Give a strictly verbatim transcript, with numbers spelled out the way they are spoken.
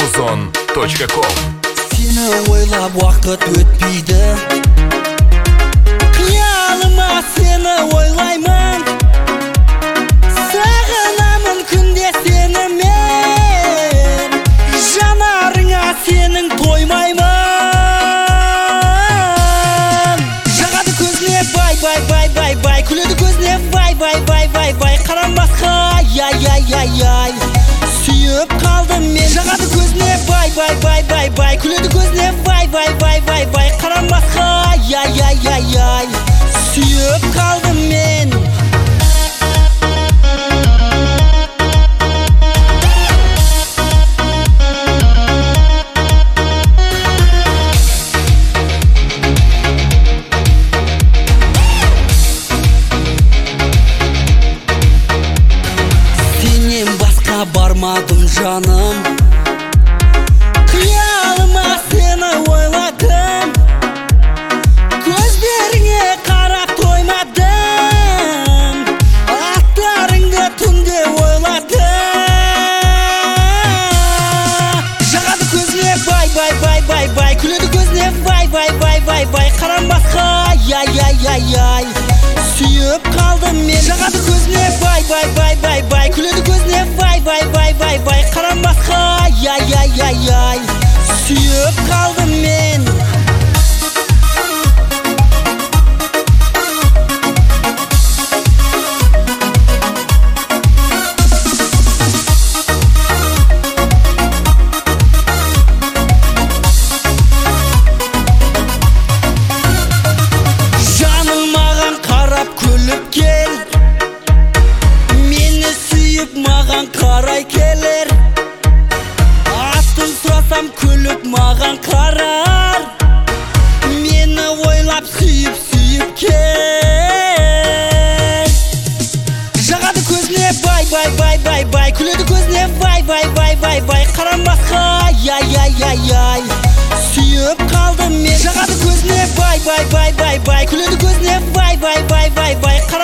музон точка ком. Сені ойлап уақыт өтпейді, қиялыма сені ойлаймын, сағынамын күнде сені мен, жанарыңа сенің тоймаймын. Жағады көзіне бай бай бай бай бай, күледі көзіне бай бай бай бай бай, қарамасқа яй яй яй яй, сүйіп қалдым мен. Жағады көзіне бай бай бай бай бай, күледі көзіне бай бай бай бай бай, қарамасқа яй яй яй яй, сүйіп қалдым мен. Сенен басқа бармадым жаным, қиялыма сені ойладым, көздеріңе қарап тоймадым, аттарыңды түнде ойладым. Жағады көзіне бай бай бай бай бай, күледі көзіне бай бай бай бай бай, қарамасқа яй яй яй яй, сүйіп қалдым мен. Жағады көзіне бай бай бай бай бай, күледі көзіне бай бай бай бай бай, қарамасқа яй яй яй яй, сүйіп қалдым мен. Жаным маған қарап күліп кел, мені сүйіп маған қарай келер, атын сұрасам күліп маған қарар, мені ойлап сүйіп сүйіп кел. Жағады көзіне бай бай бай бай бай, күледі көзіне бай бай бай бай бай, қарамасқа яй яй яй яй, сүйіп қалдым мен. Жағады көзіне бай бай бай бай бай, күледі көзіне бай бай бай бай бай,